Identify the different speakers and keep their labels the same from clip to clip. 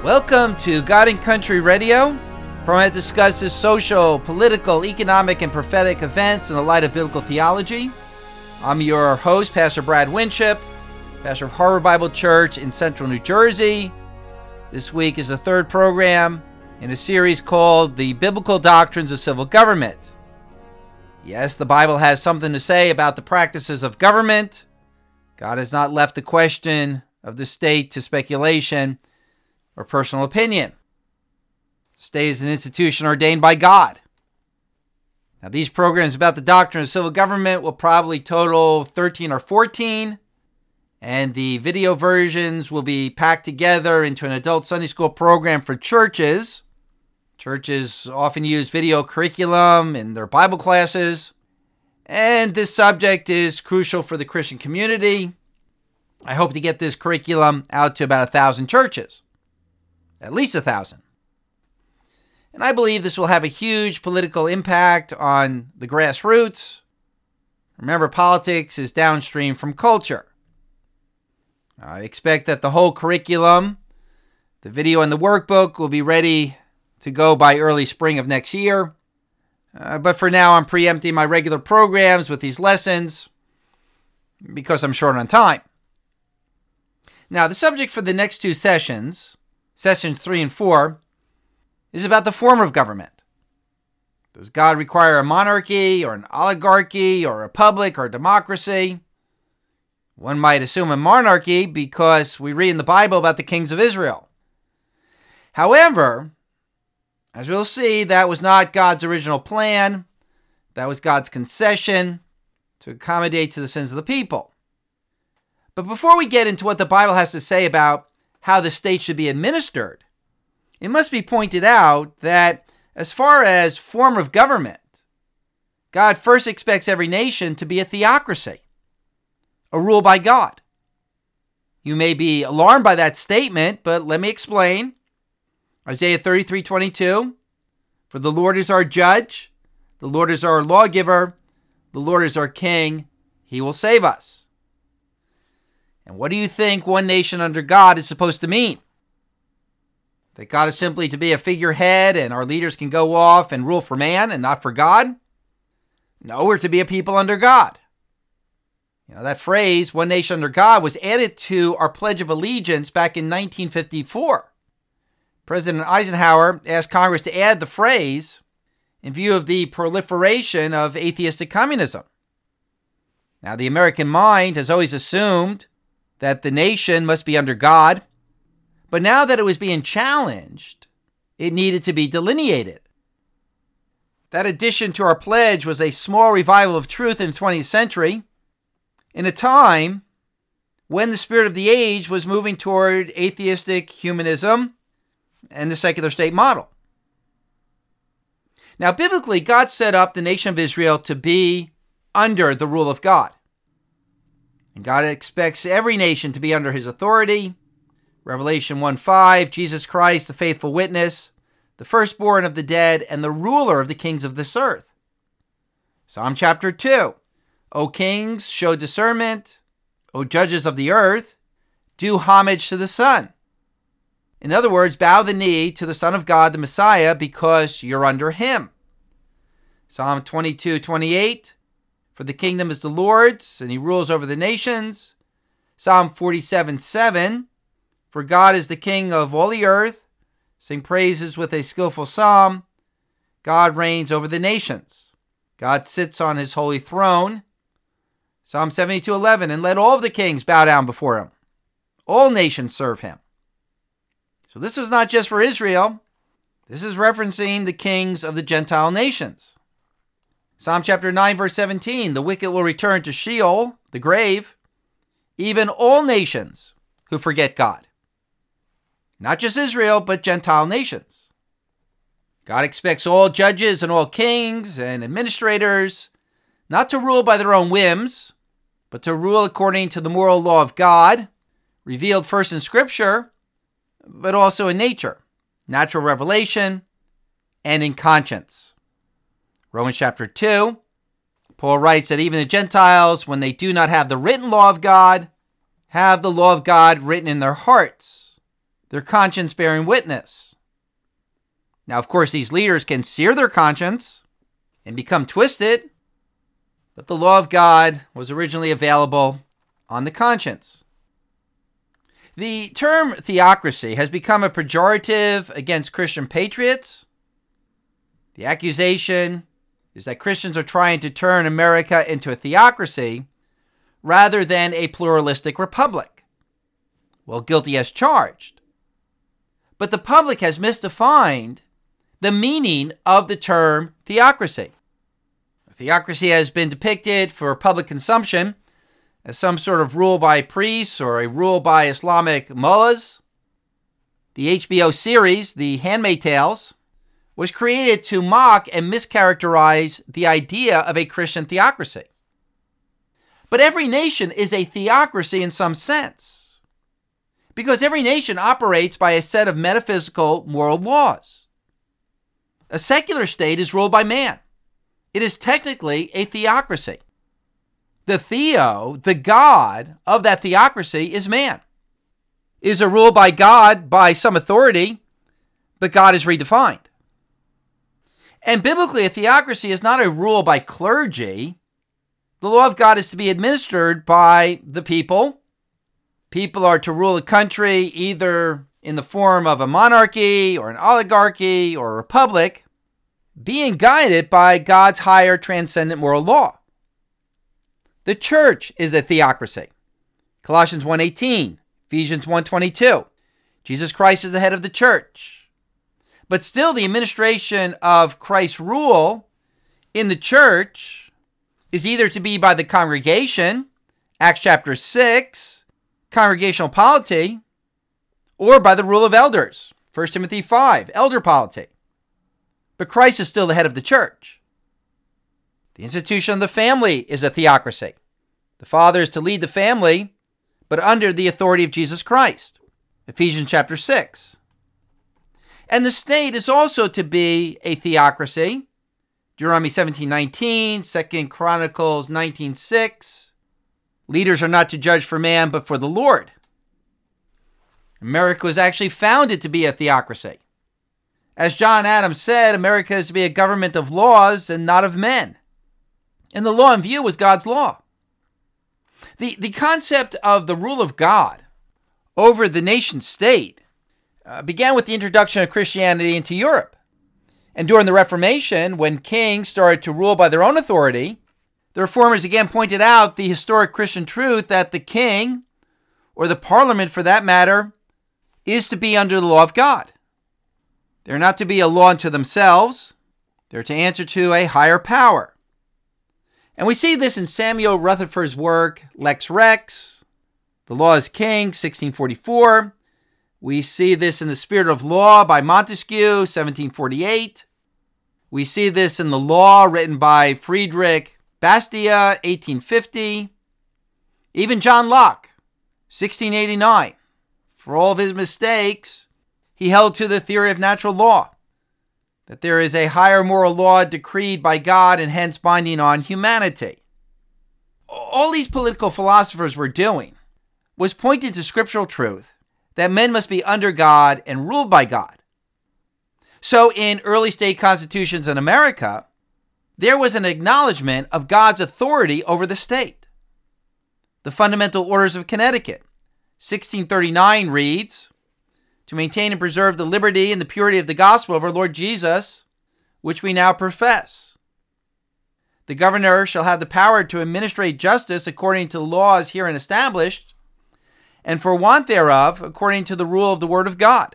Speaker 1: Welcome to God and Country Radio, a program that discusses social, political, economic, and prophetic events in the light of biblical theology. I'm your host, Pastor Brad Winship, pastor of Harbor Bible Church in Central New Jersey. This week is the third program in a series called The Biblical Doctrines of Civil Government. Yes, the Bible has something to say about the practices of government. God has not left the question of the state to speculation or personal opinion. The state is an institution ordained by God. Now, these programs about the doctrine of civil government will probably total 13 or 14, and the video versions will be packed together into an adult Sunday school program for churches. Churches often use video curriculum in their Bible classes, and this subject is crucial for the Christian community. I hope to get this curriculum out to about 1,000 churches. At least 1,000. And I believe this will have a huge political impact on the grassroots. Remember, politics is downstream from culture. I expect that the whole curriculum, the video and the workbook will be ready to go by early spring of next year. But for now, I'm preempting my regular programs with these lessons because I'm short on time. Now, the subject for the next two sessions, Sessions 3 and 4, is about the form of government. Does God require a monarchy or an oligarchy or a republic or a democracy? One might assume a monarchy because we read in the Bible about the kings of Israel. However, as we'll see, that was not God's original plan. That was God's concession to accommodate to the sins of the people. But before we get into what the Bible has to say about how the state should be administered, it must be pointed out that as far as form of government, God first expects every nation to be a theocracy, a rule by God. You may be alarmed by that statement, but let me explain. Isaiah 33:22, for the Lord is our judge, the Lord is our lawgiver, the Lord is our king, he will save us. And what do you think one nation under God is supposed to mean? That God is simply to be a figurehead and our leaders can go off and rule for man and not for God? No, we're to be a people under God. That phrase, one nation under God, was added to our Pledge of Allegiance back in 1954. President Eisenhower asked Congress to add the phrase in view of the proliferation of atheistic communism. Now, the American mind has always assumed that the nation must be under God, but now that it was being challenged, it needed to be delineated. That addition to our pledge was a small revival of truth in the 20th century, in a time when the spirit of the age was moving toward atheistic humanism and the secular state model. Now, biblically, God set up the nation of Israel to be under the rule of God. And God expects every nation to be under his authority. Revelation 1:5, Jesus Christ, the faithful witness, the firstborn of the dead, and the ruler of the kings of this earth. Psalm chapter 2, O kings, show discernment. O judges of the earth, do homage to the Son. In other words, bow the knee to the Son of God, the Messiah, because you're under him. Psalm 22:28, for the kingdom is the Lord's, and he rules over the nations. Psalm 47:7, for God is the king of all the earth. Sing praises with a skillful psalm. God reigns over the nations. God sits on his holy throne. Psalm 72:11, and let all of the kings bow down before him. All nations serve him. So this was not just for Israel. This is referencing the kings of the Gentile nations. Psalm chapter 9, verse 17, the wicked will return to Sheol, the grave, even all nations who forget God. Not just Israel, but Gentile nations. God expects all judges and all kings and administrators not to rule by their own whims, but to rule according to the moral law of God, revealed first in Scripture, but also in nature, natural revelation, and in conscience. Romans chapter 2, Paul writes that even the Gentiles, when they do not have the written law of God, have the law of God written in their hearts, their conscience bearing witness. Now, of course, these leaders can sear their conscience and become twisted, but the law of God was originally available on the conscience. The term theocracy has become a pejorative against Christian patriots. The accusation is that Christians are trying to turn America into a theocracy rather than a pluralistic republic. Well, guilty as charged. But the public has misdefined the meaning of the term theocracy. Theocracy has been depicted for public consumption as some sort of rule by priests or a rule by Islamic mullahs. The HBO series, The Handmaid's Tales, was created to mock and mischaracterize the idea of a Christian theocracy. But every nation is a theocracy in some sense, because every nation operates by a set of metaphysical moral laws. A secular state is ruled by man. It is technically a theocracy. The theo, the God of that theocracy, is man. It is a rule by God by some authority, but God is redefined. And biblically, a theocracy is not a rule by clergy. The law of God is to be administered by the people. People are to rule a country either in the form of a monarchy or an oligarchy or a republic, being guided by God's higher transcendent moral law. The church is a theocracy. Colossians 1:18, Ephesians 1:22. Jesus Christ is the head of the church. But still, the administration of Christ's rule in the church is either to be by the congregation, Acts chapter 6, congregational polity, or by the rule of elders, 1 Timothy 5, elder polity. But Christ is still the head of the church. The institution of the family is a theocracy. The father is to lead the family, but under the authority of Jesus Christ, Ephesians chapter 6. And the state is also to be a theocracy, Deuteronomy 17:19, 2 Chronicles 19:6. Leaders are not to judge for man, but for the Lord. America was actually founded to be a theocracy. As John Adams said, America is to be a government of laws and not of men. And the law in view was God's law. The concept of the rule of God over the nation state began with the introduction of Christianity into Europe. And during the Reformation, when kings started to rule by their own authority, the reformers again pointed out the historic Christian truth that the king, or the parliament for that matter, is to be under the law of God. They're not to be a law unto themselves. They're to answer to a higher power. And we see this in Samuel Rutherford's work, Lex Rex, The Law is King, 1644. We see this in The Spirit of Law by Montesquieu, 1748. We see this in The Law, written by Friedrich Bastia, 1850. Even John Locke, 1689. For all of his mistakes, he held to the theory of natural law, that there is a higher moral law decreed by God and hence binding on humanity. All these political philosophers were doing was pointing to scriptural truth that men must be under God and ruled by God. So in early state constitutions in America, there was an acknowledgement of God's authority over the state. The Fundamental Orders of Connecticut, 1639 reads, "To maintain and preserve the liberty and the purity of the gospel of our Lord Jesus, which we now profess. The governor shall have the power to administrate justice according to the laws herein established, and for want thereof, according to the rule of the word of God."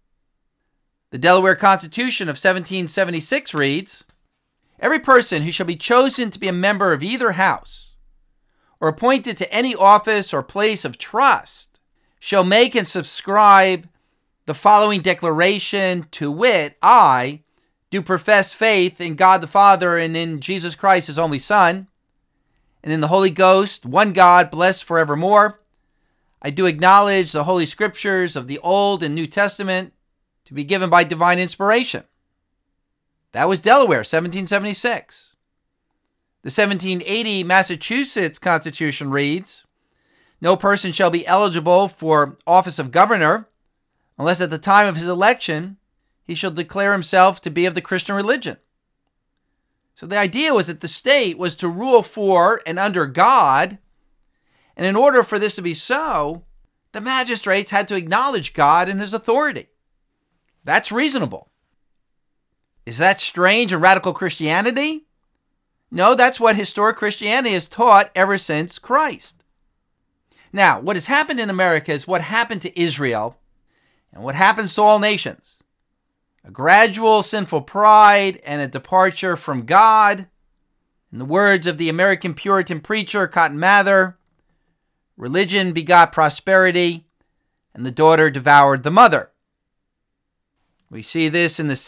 Speaker 1: The Delaware Constitution of 1776 reads, "Every person who shall be chosen to be a member of either house, or appointed to any office or place of trust, shall make and subscribe the following declaration, to wit, I do profess faith in God the Father and in Jesus Christ, his only Son, and in the Holy Ghost, one God, blessed forevermore. I do acknowledge the Holy Scriptures of the Old and New Testament to be given by divine inspiration." That was Delaware, 1776. The 1780 Massachusetts Constitution reads, "No person shall be eligible for office of governor unless at the time of his election he shall declare himself to be of the Christian religion. So the idea was that the state was to rule for and under God, and in order for this to be so, the magistrates had to acknowledge God and his authority. That's reasonable. Is that strange and radical Christianity? No, that's what historic Christianity has taught ever since Christ. Now, what has happened in America is what happened to Israel and what happens to all nations. A gradual sinful pride and a departure from God. In the words of the American Puritan preacher Cotton Mather, religion begot prosperity, and the daughter devoured the mother. We see this in the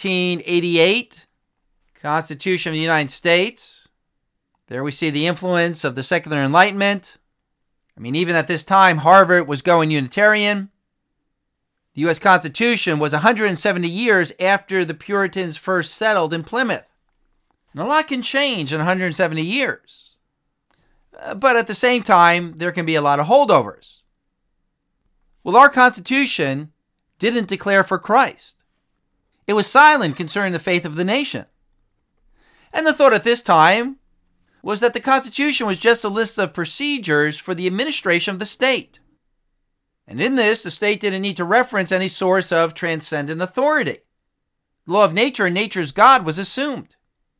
Speaker 1: 1788 Constitution of the United States. There we see the influence of the secular Enlightenment. Even at this time, Harvard was going Unitarian. The U.S. Constitution was 170 years after the Puritans first settled in Plymouth. And a lot can change in 170 years. But at the same time, there can be a lot of holdovers. Well, our Constitution didn't declare for Christ. It was silent concerning the faith of the nation. And the thought at this time was that the Constitution was just a list of procedures for the administration of the state. And in this, the state didn't need to reference any source of transcendent authority. The law of nature and nature's God was assumed.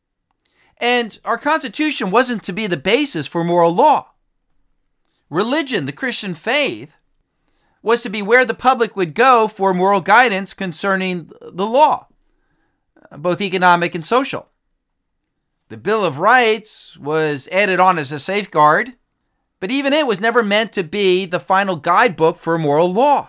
Speaker 1: And our Constitution wasn't to be the basis for moral law. Religion, the Christian faith, was to be where the public would go for moral guidance concerning the law, both economic and social. The Bill of Rights was added on as a safeguard, but even it was never meant to be the final guidebook for moral law.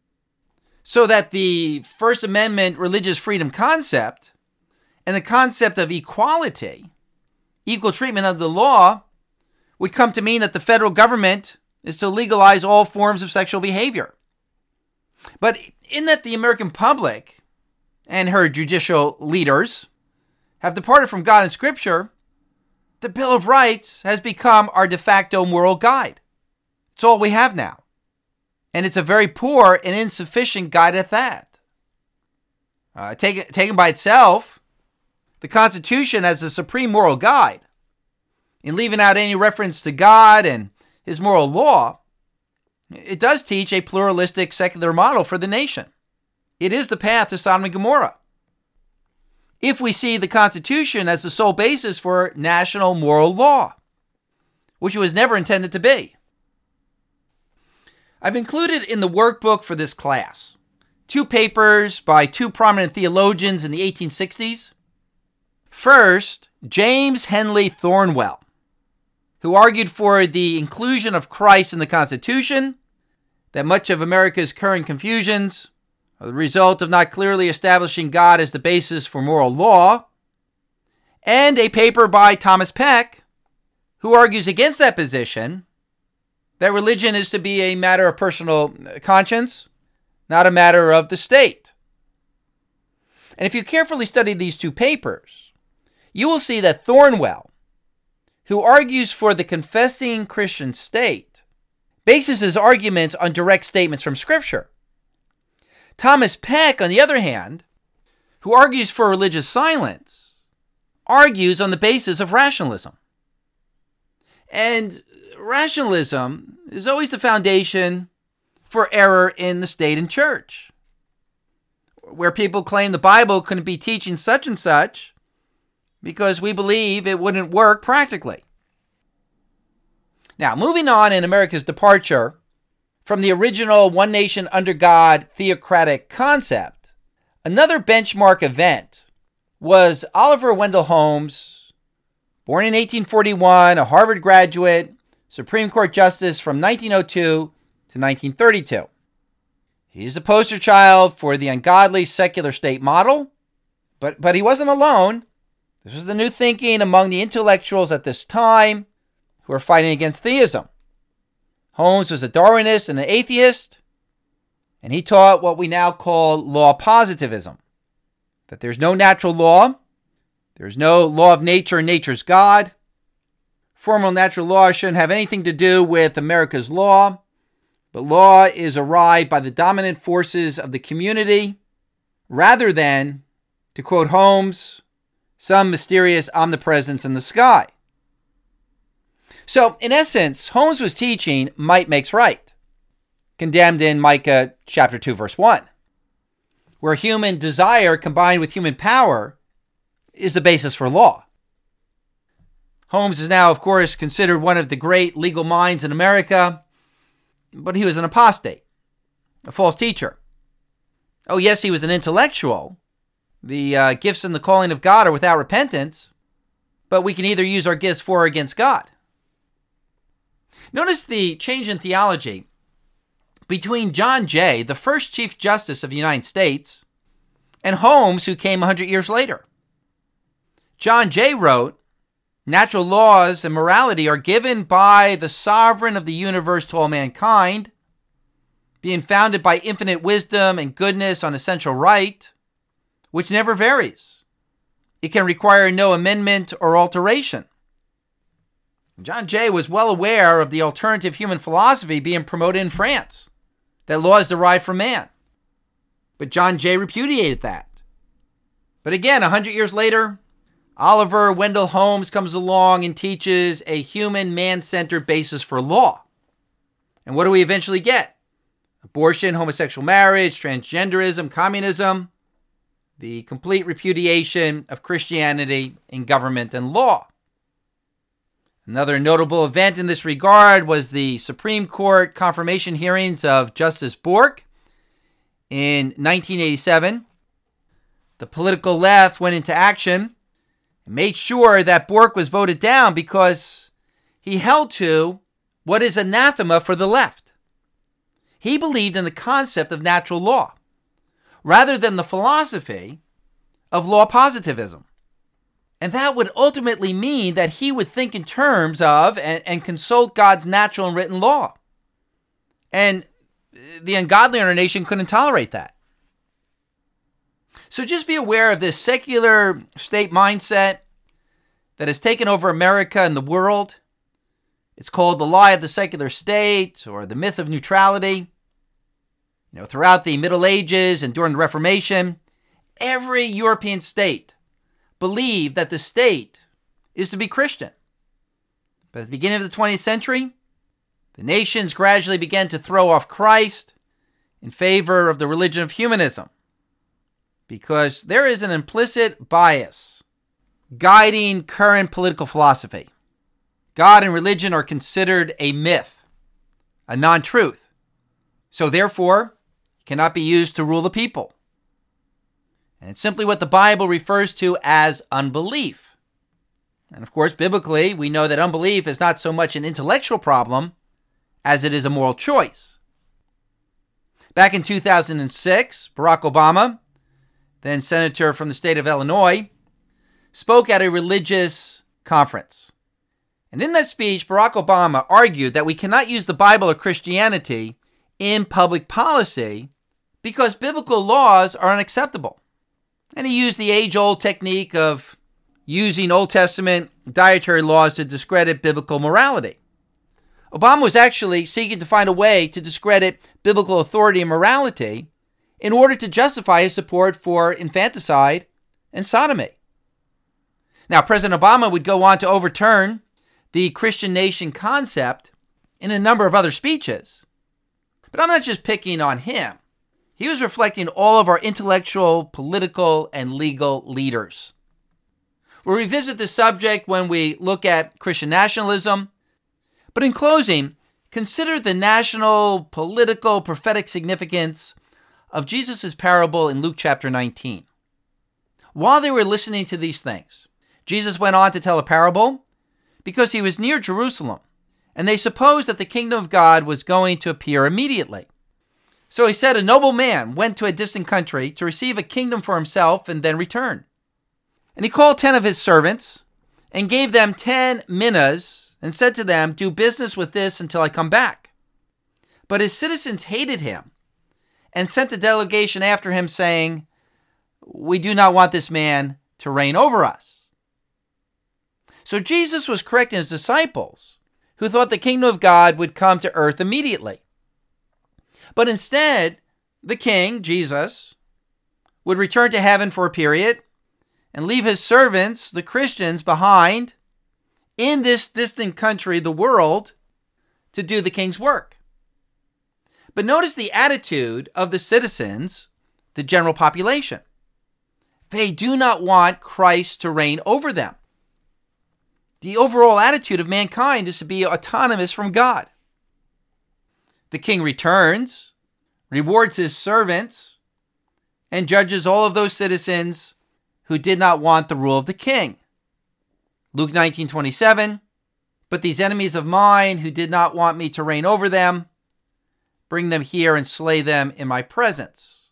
Speaker 1: So that the First Amendment religious freedom concept and the concept of equality, equal treatment of the law, would come to mean that the federal government is to legalize all forms of sexual behavior. But in that the American public and her judicial leaders have departed from God and Scripture, the Bill of Rights has become our de facto moral guide. It's all we have now. And it's a very poor and insufficient guide at that. Taken by itself, the Constitution as a supreme moral guide, in leaving out any reference to God and his moral law, it does teach a pluralistic secular model for the nation. It is the path to Sodom and Gomorrah. If we see the Constitution as the sole basis for national moral law, which it was never intended to be. I've included in the workbook for this class 2 papers by 2 prominent theologians in the 1860s. First, James Henley Thornwell, who argued for the inclusion of Christ in the Constitution, that much of America's current confusions are the result of not clearly establishing God as the basis for moral law, and a paper by Thomas Peck, who argues against that position, that religion is to be a matter of personal conscience, not a matter of the state. And if you carefully study these 2 papers, you will see that Thornwell, who argues for the confessing Christian state, bases his arguments on direct statements from Scripture. Thomas Peck, on the other hand, who argues for religious silence, argues on the basis of rationalism. And rationalism is always the foundation for error in the state and church, where people claim the Bible couldn't be teaching such and such because we believe it wouldn't work practically. Now, moving on in America's departure from the original one nation under God theocratic concept, another benchmark event was Oliver Wendell Holmes, born in 1841, a Harvard graduate, Supreme Court Justice from 1902 to 1932. He's the poster child for the ungodly secular state model, but he wasn't alone. This was the new thinking among the intellectuals at this time who were fighting against theism. Holmes was a Darwinist and an atheist, and he taught what we now call law positivism, that there's no natural law, there's no law of nature and nature's God. Formal natural law shouldn't have anything to do with America's law, But law is arrived by the dominant forces of the community rather than, to quote Holmes, some mysterious omnipresence in the sky. So, in essence, Holmes was teaching might makes right, condemned in Micah chapter 2, verse 1, where human desire combined with human power is the basis for law. Holmes is now, of course, considered one of the great legal minds in America, but he was an apostate, a false teacher. Oh, yes, he was an intellectual. The gifts and the calling of God are without repentance, but we can either use our gifts for or against God. Notice the change in theology between John Jay, the first Chief Justice of the United States, and Holmes, who came 100 years later. John Jay wrote, "Natural laws and morality are given by the sovereign of the universe to all mankind, being founded by infinite wisdom and goodness on essential right, which never varies. It can require no amendment or alteration." John Jay was well aware of the alternative human philosophy being promoted in France, that law is derived from man. But John Jay repudiated that. But again, 100 years later, Oliver Wendell Holmes comes along and teaches a human, man-centered basis for law. And what do we eventually get? Abortion, homosexual marriage, transgenderism, communism, the complete repudiation of Christianity in government and law. Another notable event in this regard was the Supreme Court confirmation hearings of Justice Bork in 1987. The political left went into action and made sure that Bork was voted down because he held to what is anathema for the left. He believed in the concept of natural law rather than the philosophy of law positivism. And that would ultimately mean that he would think in terms of and consult God's natural and written law. And the ungodly in our nation couldn't tolerate that. So just be aware of this secular state mindset that has taken over America and the world. It's called the lie of the secular state or the myth of neutrality. Throughout the Middle Ages and during the Reformation, every European state believed that the state is to be Christian. But at the beginning of the 20th century, the nations gradually began to throw off Christ in favor of the religion of humanism, because there is an implicit bias guiding current political philosophy. God and religion are considered a myth, a non-truth. So therefore, it cannot be used to rule the people. And it's simply what the Bible refers to as unbelief. And of course, biblically, we know that unbelief is not so much an intellectual problem as it is a moral choice. Back in 2006, Barack Obama, then senator from the state of Illinois, spoke at a religious conference. And in that speech, Barack Obama argued that we cannot use the Bible or Christianity in public policy because biblical laws are unacceptable. And he used the age-old technique of using Old Testament dietary laws to discredit biblical morality. Obama was actually seeking to find a way to discredit biblical authority and morality in order to justify his support for infanticide and sodomy. Now, President Obama would go on to overturn the Christian nation concept in a number of other speeches. But I'm not just picking on him. He was reflecting all of our intellectual, political, and legal leaders. We'll revisit this subject when we look at Christian nationalism. But in closing, consider the national, political, prophetic significance of Jesus' parable in Luke chapter 19. While they were listening to these things, Jesus went on to tell a parable because he was near Jerusalem, and they supposed that the kingdom of God was going to appear immediately. So he said, a noble man went to a distant country to receive a kingdom for himself and then return. And he called 10 of his servants and gave them 10 minas and said to them, do business with this until I come back. But his citizens hated him and sent a delegation after him saying, we do not want this man to reign over us. So Jesus was correcting his disciples who thought the kingdom of God would come to earth immediately. But instead, the king, Jesus, would return to heaven for a period and leave his servants, the Christians, behind in this distant country, the world, to do the king's work. But notice the attitude of the citizens, the general population. They do not want Christ to reign over them. The overall attitude of mankind is to be autonomous from God. The king returns, rewards his servants, and judges all of those citizens who did not want the rule of the king. Luke 19:27, but these enemies of mine who did not want me to reign over them, bring them here and slay them in my presence.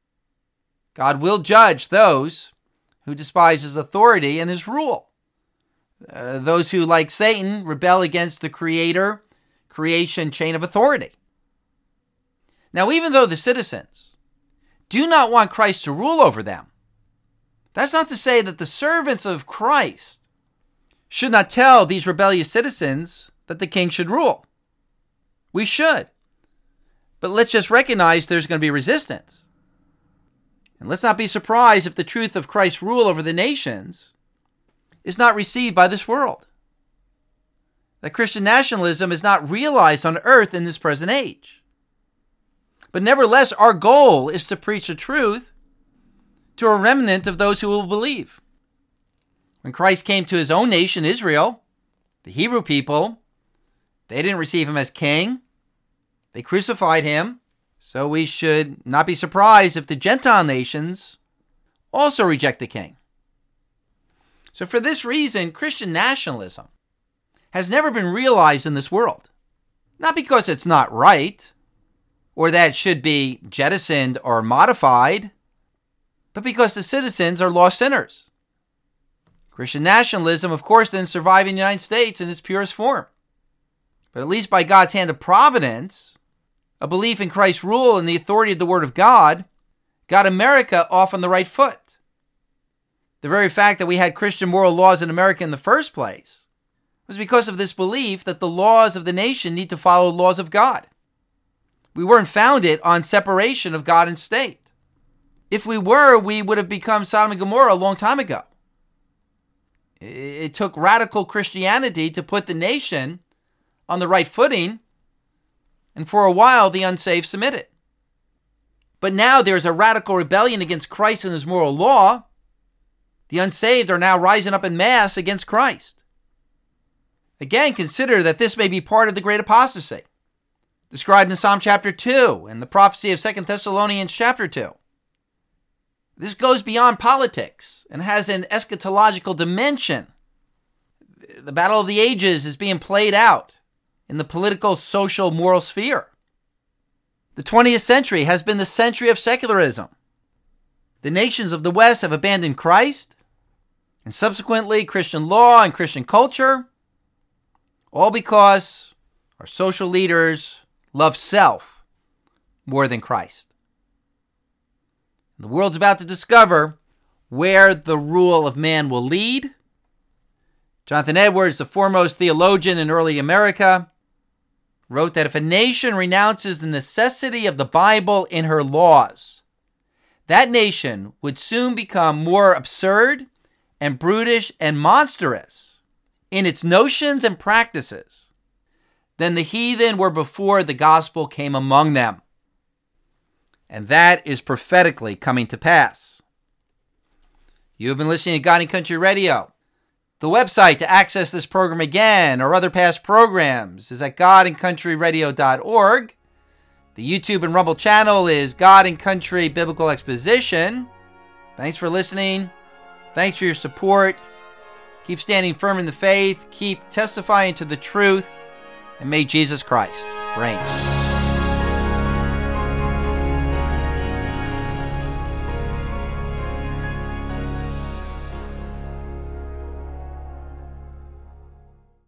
Speaker 1: God will judge those who despise his authority and his rule. Those who, like Satan, rebel against the creation chain of authority. Now, even though the citizens do not want Christ to rule over them, that's not to say that the servants of Christ should not tell these rebellious citizens that the king should rule. We should. But let's just recognize there's going to be resistance. And let's not be surprised if the truth of Christ's rule over the nations is not received by this world. That Christian nationalism is not realized on earth in this present age. But nevertheless, our goal is to preach the truth to a remnant of those who will believe. When Christ came to his own nation, Israel, the Hebrew people, they didn't receive him as king. They crucified him. So we should not be surprised if the Gentile nations also reject the king. So for this reason, Christian nationalism has never been realized in this world. Not because it's not right, or that it should be jettisoned or modified, but because the citizens are lost sinners. Christian nationalism, of course, didn't survive in the United States in its purest form. But at least by God's hand of providence, a belief in Christ's rule and the authority of the Word of God got America off on the right foot. The very fact that we had Christian moral laws in America in the first place was because of this belief that the laws of the nation need to follow the laws of God. We weren't founded on separation of God and state. If we were, we would have become Sodom and Gomorrah a long time ago. It took radical Christianity to put the nation on the right footing, and for a while the unsaved submitted. But now there's a radical rebellion against Christ and his moral law. The unsaved are now rising up in mass against Christ. Again, consider that this may be part of the great apostasy, described in Psalm chapter 2 and the prophecy of 2 Thessalonians chapter 2. This goes beyond politics and has an eschatological dimension. The battle of the ages is being played out in the political, social, moral sphere. The 20th century has been the century of secularism. The nations of the West have abandoned Christ, and subsequently Christian law and Christian culture, all because our social leaders love self more than Christ. The world's about to discover where the rule of man will lead. Jonathan Edwards, the foremost theologian in early America, wrote that if a nation renounces the necessity of the Bible in her laws, that nation would soon become more absurd and brutish and monstrous in its notions and practices than the heathen were before the gospel came among them. And that is prophetically coming to pass. You have been listening to God and Country Radio. The website to access this program again or other past programs is at godandcountryradio.org. The YouTube and Rumble channel is God and Country Biblical Exposition. Thanks for listening. Thanks for your support. Keep standing firm in the faith. Keep testifying to the truth. And may Jesus Christ reign.